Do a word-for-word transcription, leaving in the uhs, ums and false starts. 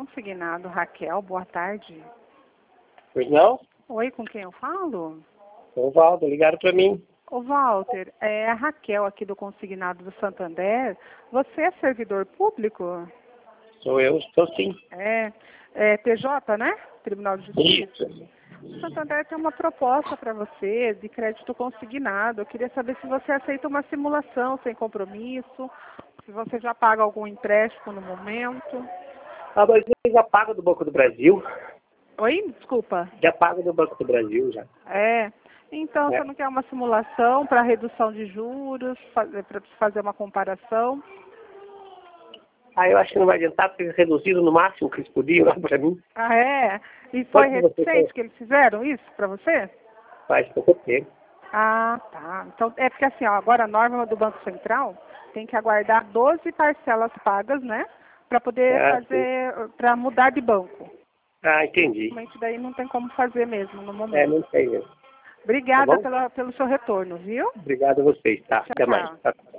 consignado. Raquel, boa tarde. Pois não? Oi, com quem eu falo? Ô, Valdo, ligaram para mim. Ô, Walter, é a Raquel aqui do Consignado do Santander. Você é servidor público? Sou eu, estou sim. É, é T J, né? Tribunal de Justiça. Isso. O Santander tem uma proposta para você de crédito consignado. Eu queria saber se você aceita uma simulação sem compromisso, se você já paga algum empréstimo no momento. Ah, mas eu já pago do Banco do Brasil. Oi? Desculpa. Já pago do Banco do Brasil, já. É. Então, É. você não quer uma simulação para redução de juros, para fazer uma comparação? Ah, eu acho que não vai adiantar, porque eles reduziram no máximo que eles podiam lá para mim. Ah, é? E foi Quanto você recente quer? que eles fizeram isso para você? Faz pouco tempo. Ah, tá. Então, é porque assim, ó, agora a norma do Banco Central tem que aguardar doze parcelas pagas, né? Para poder Ah, fazer, para mudar de banco. ah, entendi. Realmente daí não tem como fazer mesmo no É, momento. não sei mesmo. Tá Obrigada bom? pela, pelo seu retorno, viu? Obrigado a vocês, tá? Tchau, Até mais. tchau. Tá.